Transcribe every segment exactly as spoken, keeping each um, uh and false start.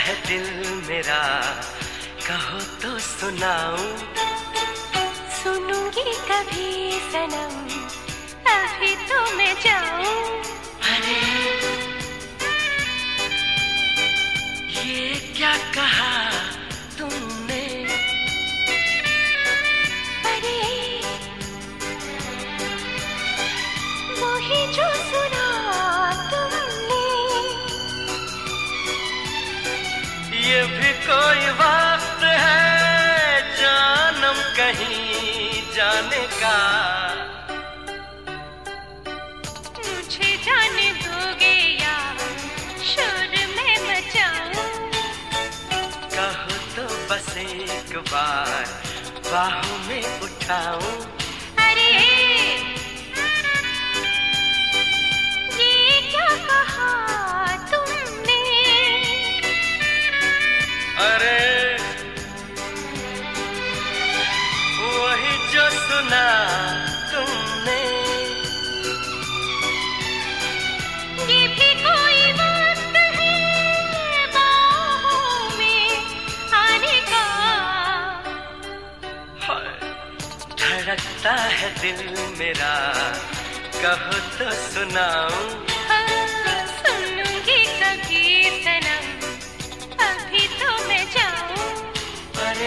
है दिल मेरा, कहो तो सुनाऊं। सुनूंगी कभी सनम, अभी तो मैं जाऊं। अरे ये क्या कहा तुमने? अरे वही जो सुना तुमने। ये भी कोई वक्त है जानम कहीं जाने का। मुझे जाने दोगे या शोर में मचाऊं? कहो तो बस एक बार बाहों में उठाऊं। अरे ये क्या कहा तुमने? अरे वही जो सुना तुमने। ये भी कोई वक्त है बाहों में आने का। हाय, धड़कता है दिल मेरा, कहो तो सुनाऊं। हाँ, सुनूंगी कभी सनम, अभी तो मैं जाऊं। अरे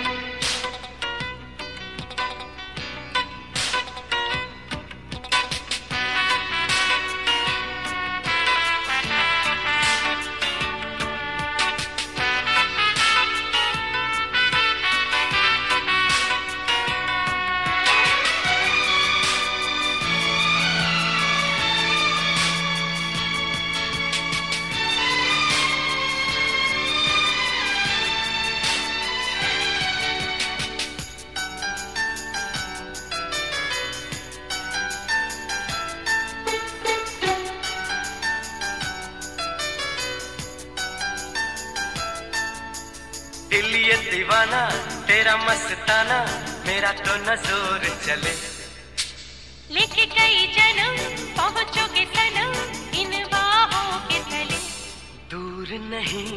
दिल ये दीवाना तेरा मस्ताना, मेरा तो नजर चले। लेके कई जन्म पहुंचोगे सनम इन बाहों के तले। दूर नहीं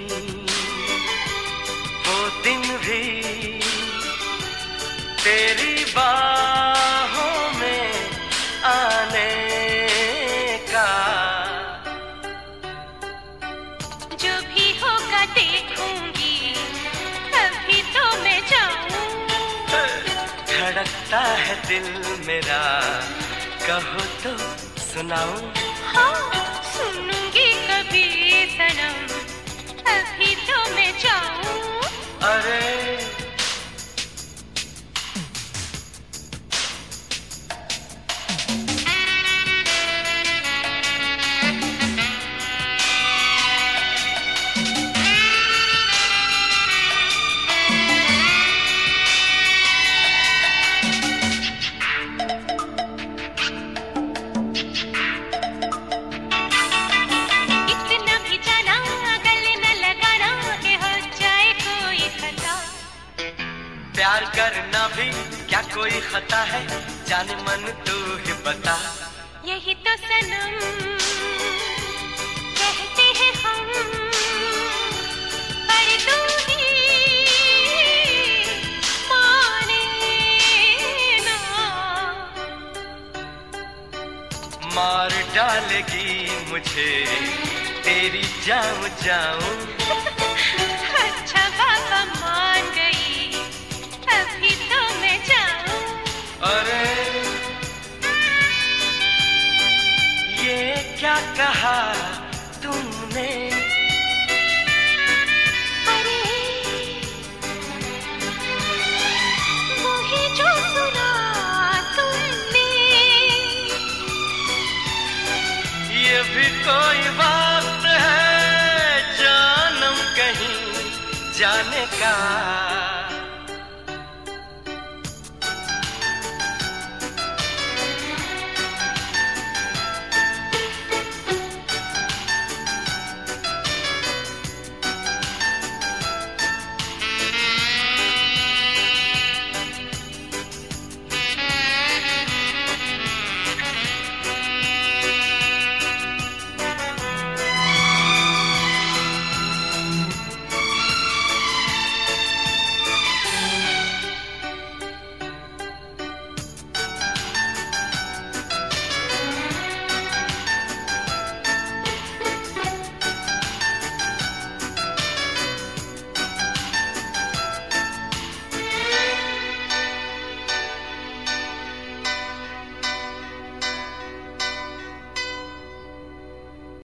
वो दिन भी तेरी बाहों में आने का। जो भी होगा देखूंगी, अभी तो मैं जाऊं। धड़कता है दिल मेरा, कहो तो सुनाऊं। हाँ, सुनूंगी कभी सनम, अभी तो मैं जाऊं। अरे इतना भी जाना गले न लगाना कि हो जाए कोई खता। प्यार करना भी क्या कोई खता है, जाने मन तू ही बता। यही तो सनम कहते हैं हम, पर तू ही माने ना। मार डालेगी मुझे तेरी जाऊं जाऊं। अच्छा बाबा मान गई, अभी तो मैं जाऊं। अरे ये क्या कहा तुमने? अरे वही जो सुना तुमने। ये भी कोई बात है जानम कहीं जाने का।